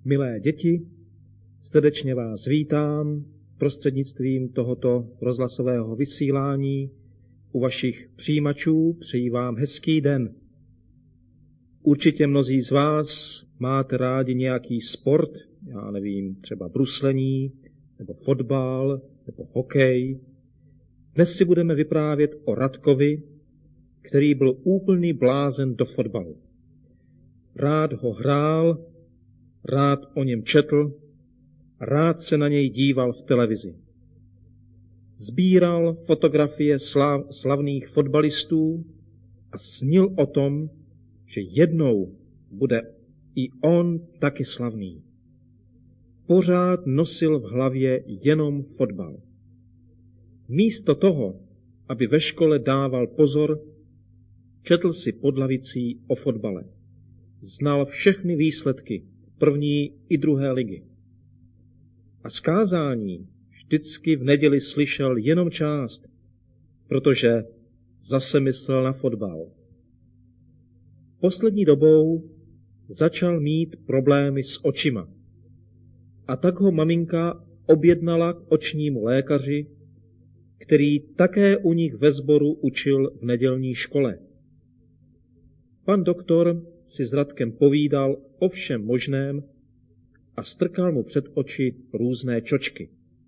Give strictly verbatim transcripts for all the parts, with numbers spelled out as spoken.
Milé děti, srdečně vás vítám prostřednictvím tohoto rozhlasového vysílání u vašich přijímačů. Přeji vám hezký den. Určitě mnozí z vás máte rádi nějaký sport, já nevím, třeba bruslení, nebo fotbal, nebo hokej. Dnes si budeme vyprávět o Radkovi, který byl úplný blázen do fotbalu. Rád ho hrál, rád o něm četl, rád se na něj díval v televizi. Sbíral fotografie slav, slavných fotbalistů a snil o tom, že jednou bude i on taky slavný. Pořád nosil v hlavě jenom fotbal. Místo toho, aby ve škole dával pozor, četl si pod lavicí o fotbale. Znal všechny výsledky první i druhé ligy. A z kázání vždycky v neděli slyšel jenom část, protože zase myslel na fotbal. Poslední dobou začal mít problémy s očima. A tak ho maminka objednala k očnímu lékaři, který také u nich ve sboru učil v nedělní škole. Pan doktor si s Radkem povídal o všem možném a strkal mu před oči různé čočky.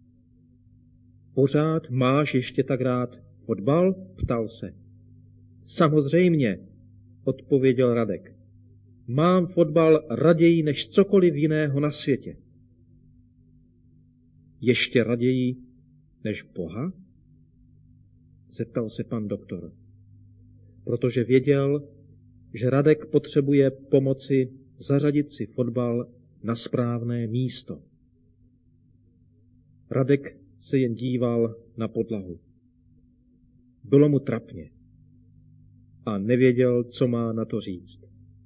Pořád máš ještě tak rád fotbal? Ptal se. Samozřejmě, odpověděl Radek. Mám fotbal raději než cokoliv jiného na světě. Ještě raději než Boha? Zeptal se pan doktor, protože věděl, že Radek potřebuje pomoci zařadit si fotbal na správné místo. Radek se jen díval na podlahu. Bylo mu trapně a nevěděl, co má na to říct.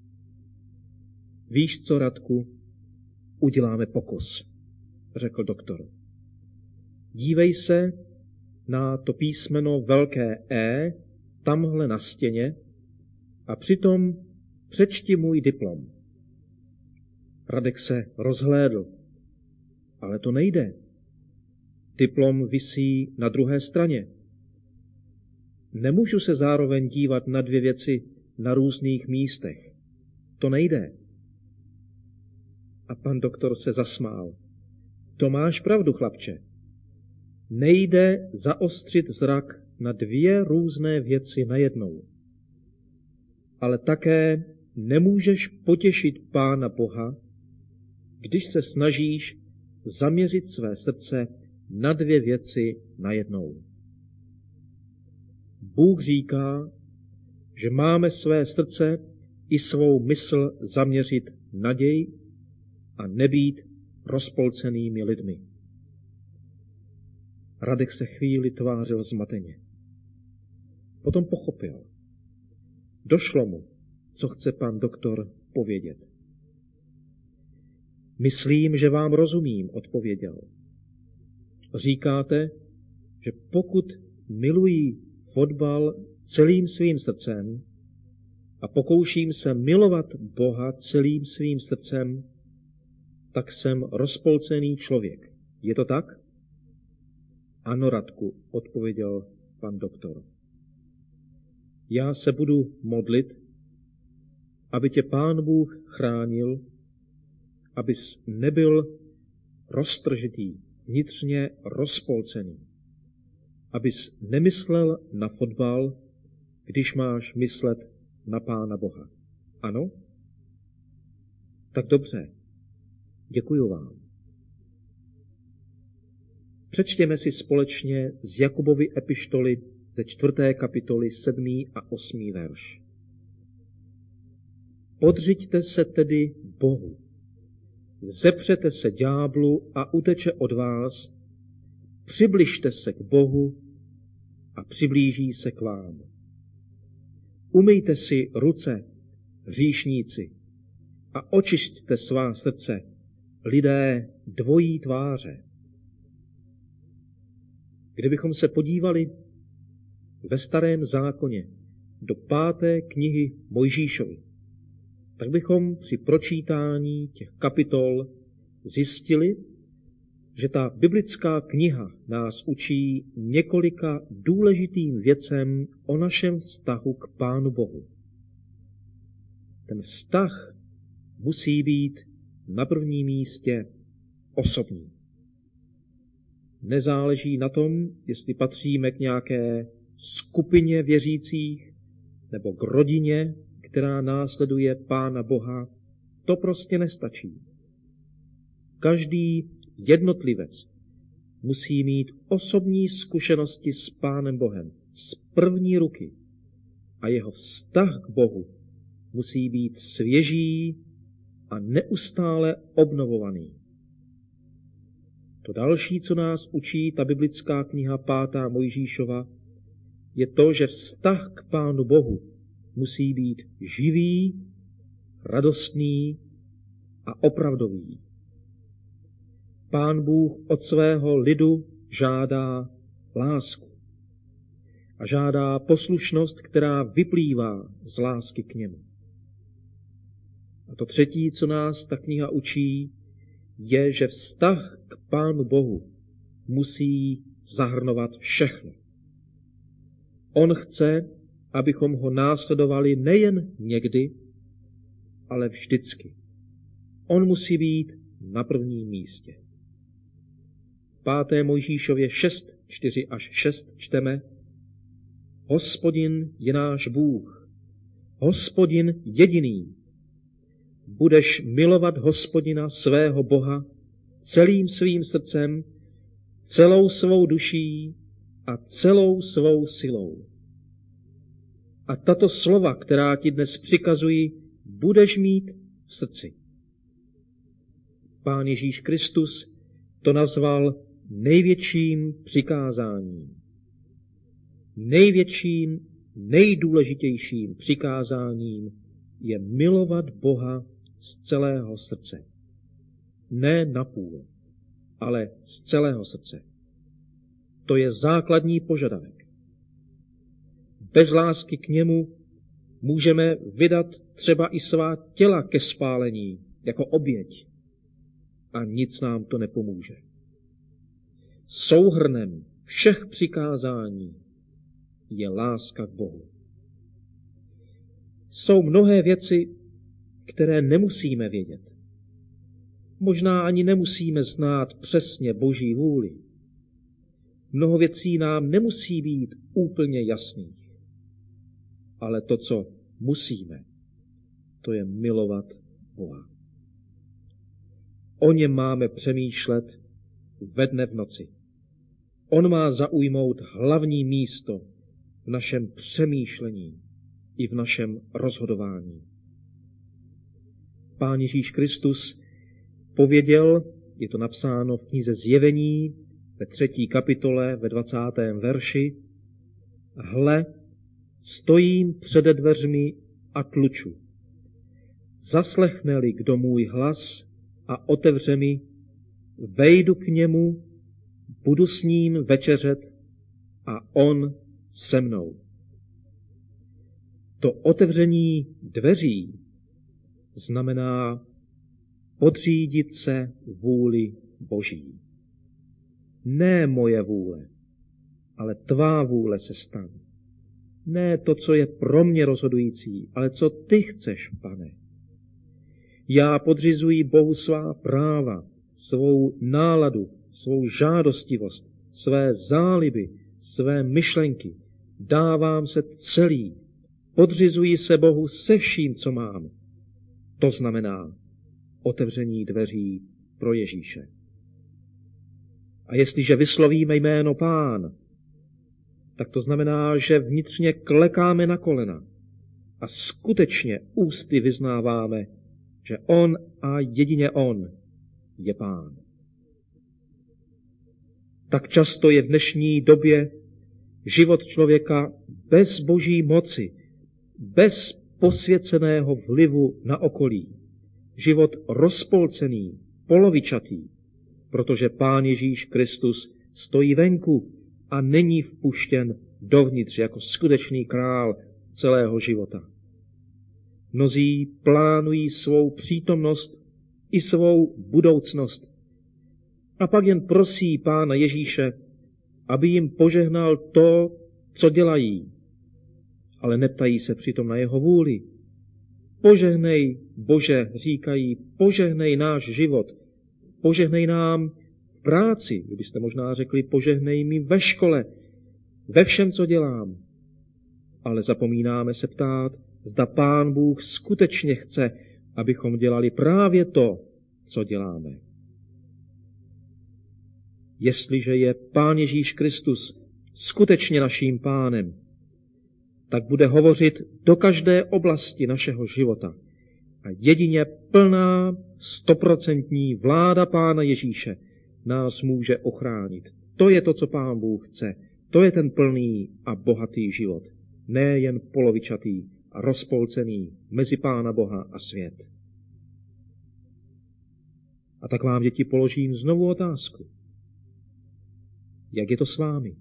Víš co, Radku, uděláme pokus, řekl doktor. Dívej se na to písmeno velké E tamhle na stěně a přitom přečti můj diplom. Radek se rozhlédl, ale to nejde. Diplom visí na druhé straně. Nemůžu se zároveň dívat na dvě věci na různých místech. To nejde. A pan doktor se zasmál. To máš pravdu, chlapče. Nejde zaostřit zrak na dvě různé věci najednou. Ale také nemůžeš potěšit Pána Boha, když se snažíš zaměřit své srdce na dvě věci najednou. Bůh říká, že máme své srdce i svou mysl zaměřit na něj a nebýt rozpolcenými lidmi. Radek se chvíli tvářil zmateně. Potom pochopil. Došlo mu, co chce pan doktor povědět. Myslím, že vám rozumím, odpověděl. Říkáte, že pokud miluji fotbal celým svým srdcem a pokouším se milovat Boha celým svým srdcem, tak jsem rozpolcený člověk. Je to tak? Ano, Radku, odpověděl pan doktor. Já se budu modlit, aby tě Pán Bůh chránil, abys nebyl roztržitý, vnitřně rozpolcený, abys nemyslel na fotbal, když máš myslet na Pána Boha. Ano? Tak dobře, děkuju vám. Přečtěme si společně z Jakubovy epištoly ze čtvrté kapitoly sedmý a osmý verš. Podřiďte se tedy Bohu, vzepřete se ďáblu a uteče od vás, přibližte se k Bohu a přiblíží se k vám. Umyjte si ruce, hříšníci, a očišťte svá srdce, lidé dvojí tváře. Kdybychom se podívali ve Starém zákoně do páté knihy Mojžíšovi, tak bychom při pročítání těch kapitol zjistili, že ta biblická kniha nás učí několika důležitým věcem o našem vztahu k Pánu Bohu. Ten vztah musí být na prvním místě osobní. Nezáleží na tom, jestli patříme k nějaké skupině věřících nebo k rodině, která následuje Pána Boha. To prostě nestačí. Každý jednotlivec musí mít osobní zkušenosti s Pánem Bohem z první ruky a jeho vztah k Bohu musí být svěží a neustále obnovovaný. To další, co nás učí ta biblická kniha pátá Mojžíšova, je to, že vztah k Pánu Bohu musí být živý, radostný a opravdový. Pán Bůh od svého lidu žádá lásku a žádá poslušnost, která vyplývá z lásky k němu. A to třetí, co nás ta kniha učí, je, že vztah k Pánu Bohu musí zahrnovat všechno. On chce, abychom ho následovali nejen někdy, ale vždycky. On musí být na prvním místě. V páté Mojžíšově šest, čtyři až šest čteme: Hospodin je náš Bůh, Hospodin jediný. Budeš milovat Hospodina svého Boha celým svým srdcem, celou svou duší a celou svou silou. A tato slova, která ti dnes přikazuji, budeš mít v srdci. Pán Ježíš Kristus to nazval největším přikázáním. Největším, nejdůležitějším přikázáním je milovat Boha z celého srdce. Ne napůl, ale z celého srdce. To je základní požadavek. Bez lásky k němu můžeme vydat třeba i svá těla ke spálení jako oběť a nic nám to nepomůže. Souhrnem všech přikázání je láska k Bohu. Jsou mnohé věci, které nemusíme vědět. Možná ani nemusíme znát přesně Boží vůli. Mnoho věcí nám nemusí být úplně jasných. Ale to, co musíme, to je milovat Boha. O něm máme přemýšlet ve dne v noci. On má zaujmout hlavní místo v našem přemýšlení i v našem rozhodování. Pán Ježíš Kristus pověděl, je to napsáno v knize Zjevení, ve třetí kapitole, ve dvacátém verši: Hle, stojím přede dveřmi a tluču. Zaslechne-li kdo můj hlas a otevře mi, vejdu k němu, budu s ním večeřet a on se mnou. To otevření dveří znamená podřídit se vůli Boží. Ne moje vůle, ale tvá vůle se stane. Ne to, co je pro mě rozhodující, ale co ty chceš, Pane. Já podřizuji Bohu svá práva, svou náladu, svou žádostivost, své záliby, své myšlenky. Dávám se celý, podřizuji se Bohu se vším, co mám. To znamená otevření dveří pro Ježíše. A jestliže vyslovíme jméno Pán, tak to znamená, že vnitřně klekáme na kolena a skutečně ústy vyznáváme, že on a jedině on je Pán. Tak často je v dnešní době život člověka bez Boží moci, bez posvěceného vlivu na okolí. Život rozpolcený, polovičatý, protože Pán Ježíš Kristus stojí venku a není vpuštěn dovnitř jako skutečný král celého života. Mnozí plánují svou přítomnost i svou budoucnost. A pak jen prosí Pána Ježíše, aby jim požehnal to, co dělají, ale neptají se přitom na jeho vůli. Požehnej, Bože, říkají, požehnej náš život, požehnej nám v práci, kdybyste možná řekli, požehnej mi ve škole, ve všem, co dělám. Ale zapomínáme se ptát, zda Pán Bůh skutečně chce, abychom dělali právě to, co děláme. Jestliže je Pán Ježíš Kristus skutečně naším Pánem, tak bude hovořit do každé oblasti našeho života. A jedině plná, stoprocentní vláda Pána Ježíše nás může ochránit. To je to, co Pán Bůh chce. To je ten plný a bohatý život. Ne jen polovičatý a rozpolcený mezi Pána Boha a svět. A tak vám, děti, položím znovu otázku. Jak je to s vámi?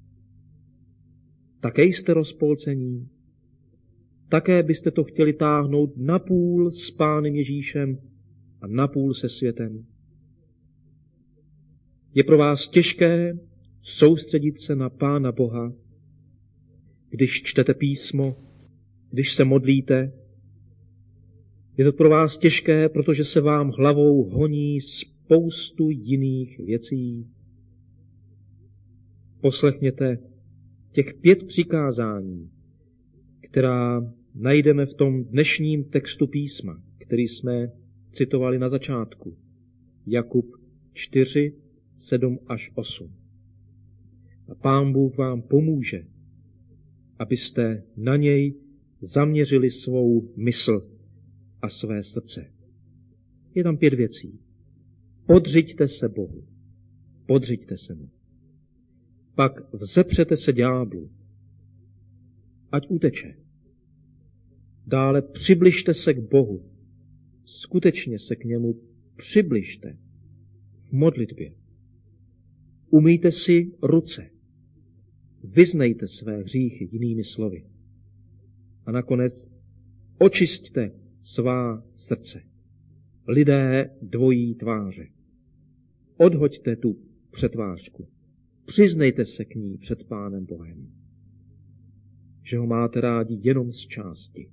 Také jste rozpolcení? Také byste to chtěli táhnout napůl s Pánem Ježíšem a napůl se světem? Je pro vás těžké soustředit se na Pána Boha, když čtete písmo, když se modlíte? Je to pro vás těžké, protože se vám hlavou honí spoustu jiných věcí? Poslechněte těch pět přikázání, která najdeme v tom dnešním textu písma, který jsme citovali na začátku. Jakub čtyři, sedm až osm. A Pán Bůh vám pomůže, abyste na něj zaměřili svou mysl a své srdce. Je tam pět věcí. Podřiďte se Bohu. Podřiďte se mu. Pak vzepřete se ďáblu, ať uteče. Dále přibližte se k Bohu. Skutečně se k němu přibližte v modlitbě. Umyjte si ruce. Vyznejte své hříchy jinými slovy. A nakonec očisťte svá srdce. Lidé dvojí tváře. Odhoďte tu přetvářku. Přiznejte se k ní před Pánem Bohem, že ho máte rádi jenom z části.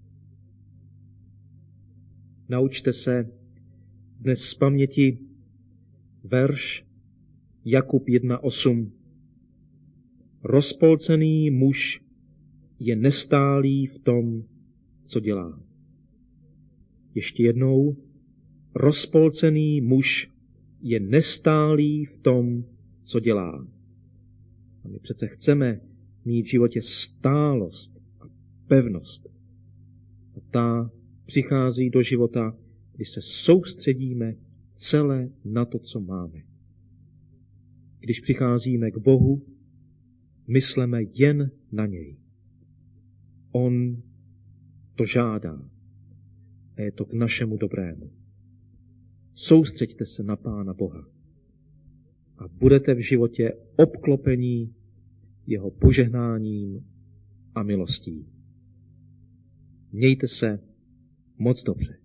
Naučte se dnes z paměti verš Jakub jedna osm. Rozpolcený muž je nestálý v tom, co dělá. Ještě jednou, rozpolcený muž je nestálý v tom, co dělá. A my přece chceme mít v životě stálost a pevnost. A ta přichází do života, když se soustředíme celé na to, co máme. Když přicházíme k Bohu, myslíme jen na něj. On to žádá. A je to k našemu dobrému. Soustřeďte se na Pána Boha. A budete v životě obklopení jeho požehnáním a milostí. Mějte se moc dobře.